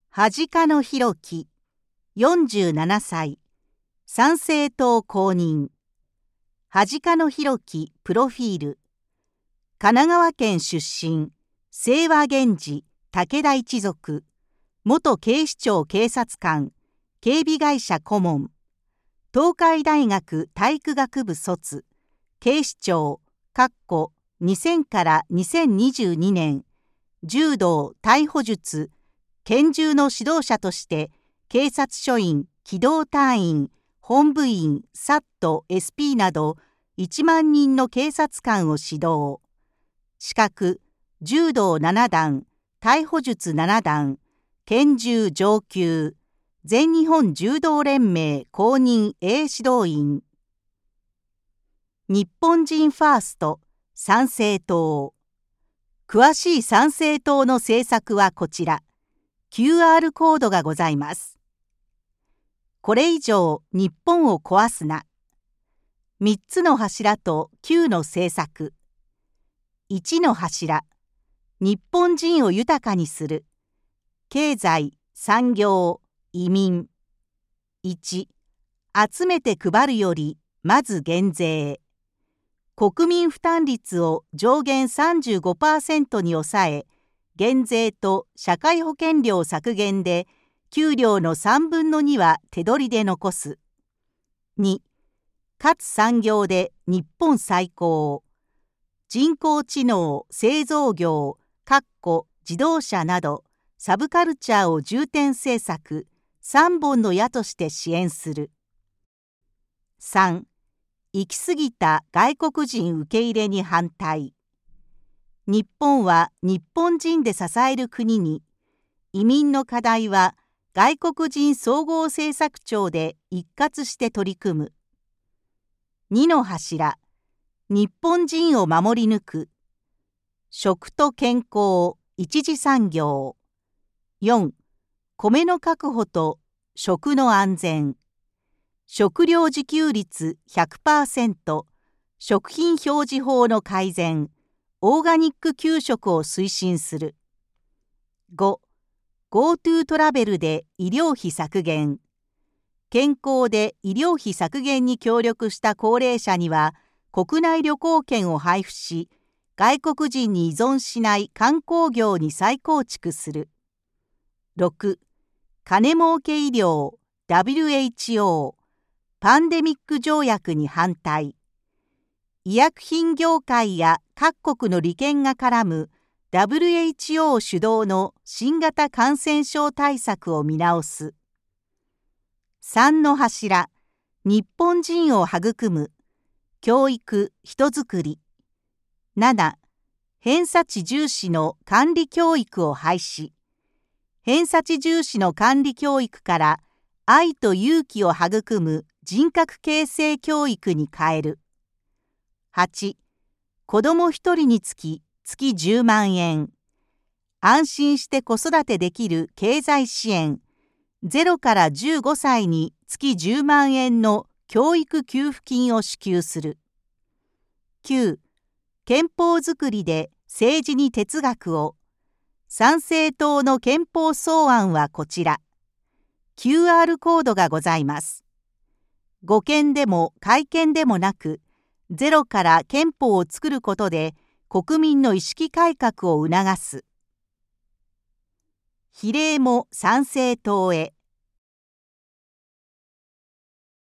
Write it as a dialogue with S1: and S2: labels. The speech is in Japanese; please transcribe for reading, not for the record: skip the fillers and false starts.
S1: 恥家野弘樹、47歳、参政党公認。恥家野弘樹プロフィール。神奈川県出身、清和源氏、武田一族、元警視庁警察官、警備会社顧問、東海大学体育学部卒、警視庁、2000から2022年、柔道逮捕術、拳銃の指導者として、警察署員、機動隊員、本部員、SAT、SP など1万人の警察官を指導。資格、柔道7段、逮捕術7段、拳銃上級、全日本柔道連盟公認 A 指導員。日本人ファースト、参政党。詳しい参政党の政策はこちら。QR コードがございます。これ以上日本を壊すな。3つの柱と9の政策。1の柱。日本人を豊かにする。経済、産業、移民。1、集めて配るよりまず減税。国民負担率を上限 35% に抑え、減税と社会保険料削減で給料の3分の2は手取りで残す。2、かつ産業で日本最高。人工知能、製造業、自動車などサブカルチャーを重点政策3本の矢として支援する。3、行き過ぎた外国人受け入れに反対。日本は日本人で支える国に、移民の課題は外国人総合政策庁で一括して取り組む。2の柱、日本人を守り抜く。食と健康、一次産業。4、米の確保と食の安全。食料自給率 100%、食品表示法の改善、オーガニック給食を推進する。5、GoTo トラベルで医療費削減。健康で医療費削減に協力した高齢者には、国内旅行券を配布し、外国人に依存しない観光業に再構築する。6、金儲け医療、WHO、パンデミック条約に反対。医薬品業界や各国の利権が絡む WHO 主導の新型感染症対策を見直す。3の柱、日本人を育む。教育、人づくり。7、偏差値重視の管理教育を廃止。偏差値重視の管理教育から愛と勇気を育む人格形成教育に変える。8、子ども1人につき月10万円。安心して子育てできる経済支援。0から15歳に月10万円の教育給付金を支給する。9、憲法づくりで政治に哲学を。参政党の憲法草案はこちら。QR コードがございます。護憲でも改憲でもなく、ゼロから憲法を作ることで国民の意識改革を促す。比例も参政党へ。